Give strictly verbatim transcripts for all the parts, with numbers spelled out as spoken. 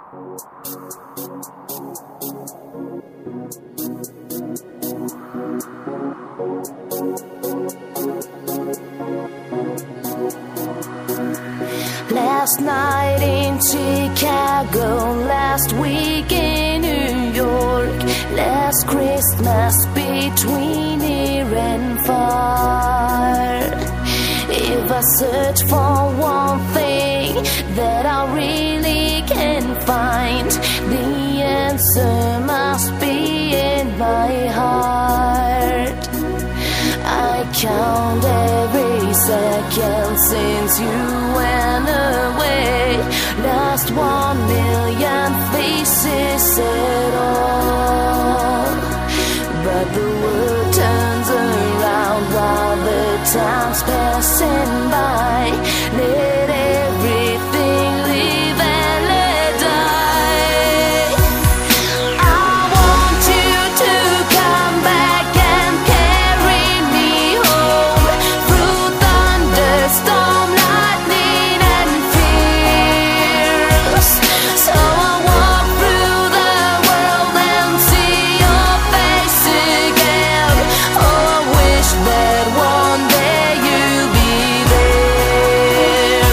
Last night in Chicago, last week in New York, last Christmas between near and far. If I search for one thing that I really can't find, the answer must be in my heart. I count every second since you went away, lost one million faces at all. But the world turns around while the time's passing by. Let everything live and let die. I want you to come back and carry me home through thunderstorm, lightning and fears. So I walk through the world and see your face again. Oh, I wish that one day you'd be there.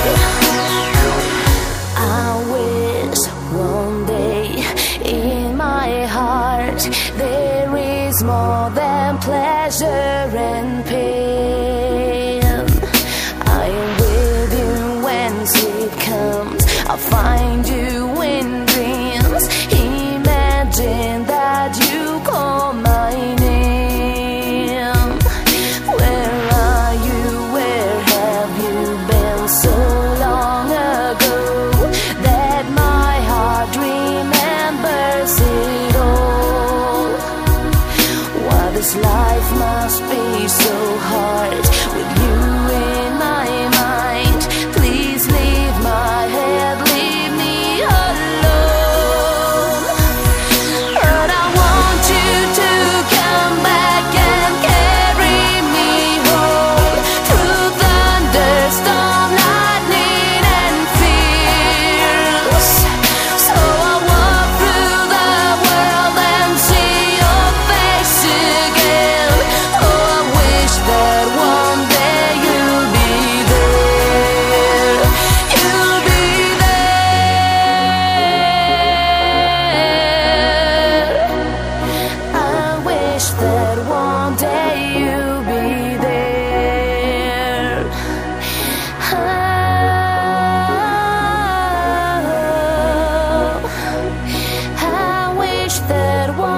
I wish one day in my heart there is more than pleasure and pain. I am with you when sleep comes, I'll find you in dreams. Imagine that you call my name. Where are you? Where have you been so long ago that my heart remembers it all? Why this life must be so hard with you in my mind. Please leave my head, leave me alone. But I want you to come back and carry me home through thunderstorm, lightning and fears. So I walk through the world and see your face again. Oh, I wish that one day you'll be there. You'll be there. I wish that one day you'll be there. Oh, I wish that one